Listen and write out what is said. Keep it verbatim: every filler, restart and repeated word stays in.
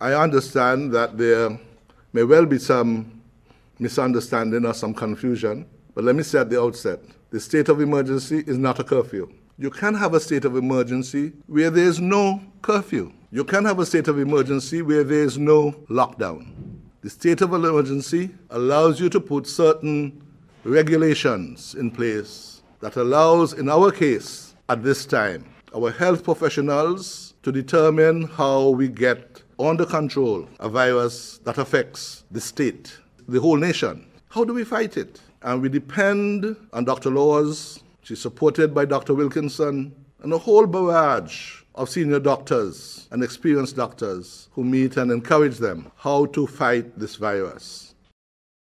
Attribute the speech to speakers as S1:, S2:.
S1: I understand that there may well be some misunderstanding or some confusion, but let me say at the outset, the state of emergency is not a curfew. You can have a state of emergency where there is no curfew. You can have a state of emergency where there is no lockdown. The state of emergency allows you to put certain regulations in place that allows, in our case, at this time, our health professionals to determine how we get under control a virus that affects the state, the whole nation. How do we fight it? And we depend on Doctor Laws. She's supported by Doctor Wilkinson and a whole barrage of senior doctors and experienced doctors who meet and encourage them how to fight this virus.